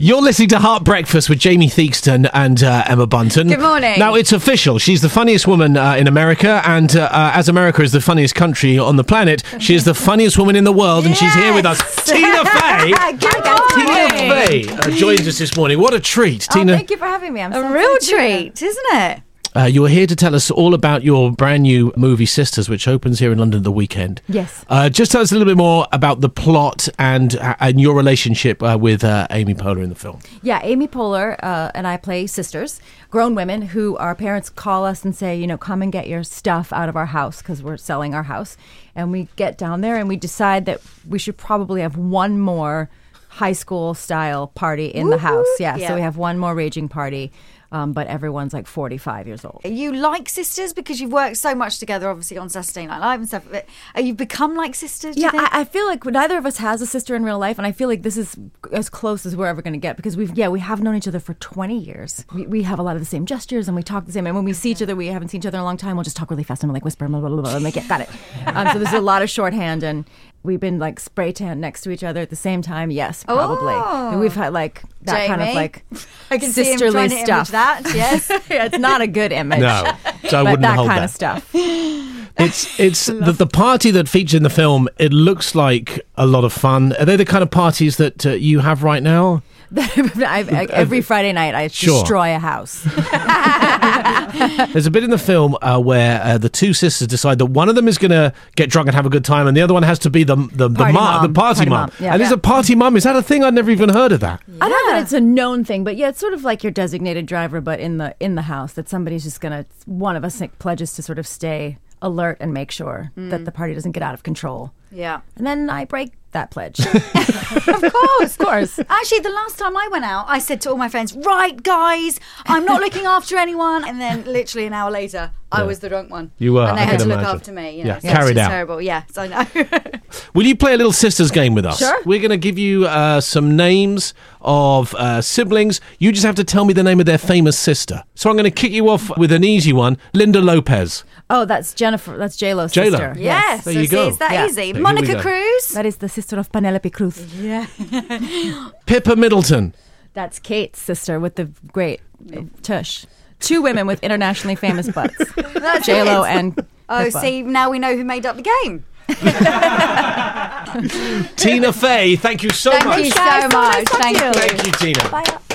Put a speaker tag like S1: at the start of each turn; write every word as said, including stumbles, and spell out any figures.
S1: You're listening to Heart Breakfast with Jamie Theakston and uh, Emma Bunton.
S2: Good morning.
S1: Now, it's official. She's the funniest woman uh, in America, and uh, uh, as America is the funniest country on the planet, she is the funniest woman in the world, and she's here with us. Tina Fey!
S2: Good morning.
S1: Tina Fey uh, joins us this morning. What a treat.
S2: Oh,
S1: Tina.
S2: thank you for having me. I'm
S3: A
S2: so
S3: real
S2: excited to be here.
S3: treat, isn't it?
S1: Uh, you're here to tell us all about your brand new movie Sisters, which opens here in London at the weekend.
S2: Yes.
S1: Uh, just tell us a little bit more about the plot and uh, and your relationship uh, with uh, Amy Poehler in the film.
S2: Yeah, Amy Poehler uh, and I play sisters, grown women who our parents call us and say, you know, come and get your stuff out of our house because we're selling our house. And we get down there and we decide that we should probably have one more high school style party in the house. Yeah,
S3: Yeah.
S2: so we have one more raging party. Um, but everyone's like forty-five years old.
S3: You like sisters because you've worked so much together, obviously on Saturday Night Live and stuff. But are you become like sisters? Do
S2: Yeah,
S3: you think?
S2: I, I feel like neither of us has a sister in real life, and I feel like this is as close as we're ever going to get because we've yeah we have known each other for twenty years. We, we have a lot of the same gestures and we talk the same. And when we see each other, we haven't seen each other in a long time. We'll just talk really fast and we'll like whisper blah blah blah, blah and like yeah, got it. Um, so there's a lot of shorthand, and we've been like spray tan next to each other at the same time. Yes, probably.
S3: Oh.
S2: And we've had like that kind of
S3: Jamie?
S2: like
S3: I can see him
S2: sisterly
S3: trying to image
S2: stuff.
S3: that, yes.
S2: Yeah, it's not a good image.
S1: No, so I
S2: but
S1: wouldn't
S2: that
S1: hold
S2: kind
S1: that.
S2: of stuff.
S1: It's it's the, the party that features in the film. It looks like a lot of fun. Are they the kind of parties that uh, you have right now?
S2: I, I, every Friday night, I
S1: Sure.
S2: destroy a house.
S1: There's a bit in the film uh, where uh, the two sisters decide that one of them is going to get drunk and have a good time, and the other one has to be the the, the,
S2: Party
S1: mom,
S2: mom.
S1: the party,
S2: Party
S1: mom.
S2: mom, yeah.
S1: And there's
S2: Yeah.
S1: a party mom. Is that a thing? I'd never even heard of that.
S2: I don't know
S3: Yeah.
S2: that it's a known thing, but yeah, it's sort of like your designated driver, but in the in the house. That somebody's just gonna. One of us like, pledges to sort of stay alert and make sure that the party doesn't get out of control.
S3: Yeah.
S2: And then I break that pledge.
S3: Of course.
S2: Of course.
S3: Actually, the last time I went out, I said to all my friends, right, guys, I'm not looking after anyone. And then literally an hour later, I
S1: Yeah.
S3: was the drunk one.
S1: You were,
S3: And they
S1: I
S3: had
S1: can
S3: to look
S1: imagine.
S3: after me. You know,
S1: Yeah,
S3: so
S1: carried
S3: it's just
S1: out.
S3: terrible. Yes, I know.
S1: Will you play a little sisters game with us?
S2: Sure.
S1: We're going to give you uh, some names of uh, siblings. You just have to tell me the name of their famous sister. So I'm going to kick you off with an easy one. Linda Lopez.
S2: Oh, that's Jennifer. That's J-Lo's
S1: J-Lo.
S2: sister.
S3: Yes.
S1: There
S3: so
S1: you
S3: see,
S1: go.
S3: it's that
S2: Yeah.
S3: easy.
S1: here we
S3: Monica
S1: go.
S3: Cruz.
S2: That is the sister of Penelope Cruz.
S3: Yeah.
S1: Pippa Middleton.
S2: That's Kate's sister with the great tush. Two women with internationally famous butts.
S3: That's
S2: J-Lo
S3: it.
S2: and
S3: Oh,
S2: Pippa.
S3: see, now we know who made up the game.
S1: Tina Fey, thank you so
S3: Thank
S1: much.
S3: you so
S2: Guys, so nice
S3: much.
S2: to talk
S3: Thank
S2: to you.
S3: you.
S1: Thank you, Tina.
S2: Bye.